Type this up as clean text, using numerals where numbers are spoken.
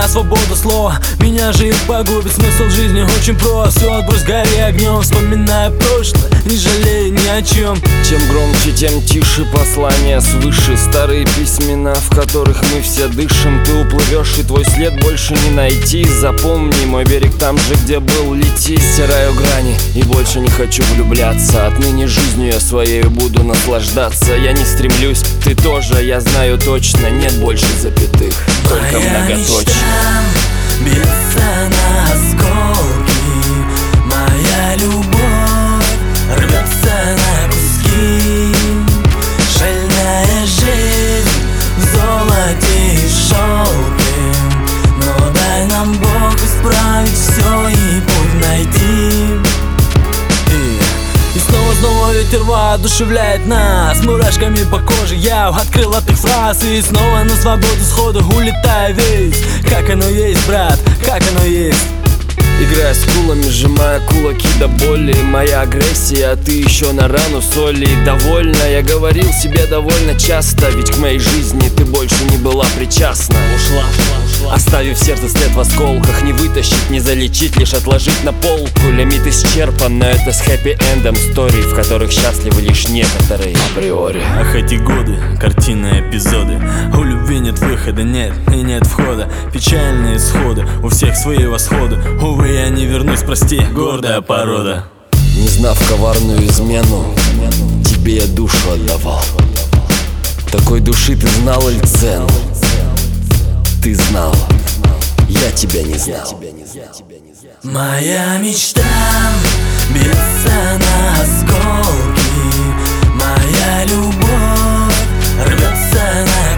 свобода слова меня же и погубит. Смысл жизни очень прост. Все отбрось, гори огнем, вспоминая прошлое, не жалея ни о чем. Чем громче, тем тише послания свыше. Старые письмена, в которых мы все дышим. Ты уплывешь, и твой след больше не найти. Запомни, мой берег там же, где был, лети. Стираю грани и больше не хочу влюбляться. Отныне жизнью я своей буду наслаждаться. Я не стремлюсь, ты тоже, я знаю точно. Нет больше запятых, только многоточие. Бьется на осколки, моя любовь рвется на куски. Шальная жизнь в золоте и шелке, но дай нам Бог исправить все и путь найти. И снова ветер воодушевляет нас мурашками по коже. Я открыл от их фраз и снова на свободу сходу улетаю весь. Как оно есть, брат, как оно есть. Играя с кулами, сжимая кулаки до боли. Моя агрессия, а ты еще на рану соли. Довольно, я говорил себе довольно часто, ведь к моей жизни ты больше не была причастна. Ушла. Оставив сердце след в осколках, не вытащить, не залечить, лишь отложить на полку. Лимит исчерпан, но это с хэппи-эндом историй, в которых счастливы лишь некоторые априори. Ах, эти годы, картинные эпизоды. У любви нет выхода, нет и нет входа. Печальные исходы, у всех свои восходы. Увы, я не вернусь, прости, гордая порода. Не знав коварную измену, тебе я душу отдавал. Такой души ты знал ли цену? Ты знал, я тебя не знал. Моя мечта бьется на осколки, моя любовь рвется на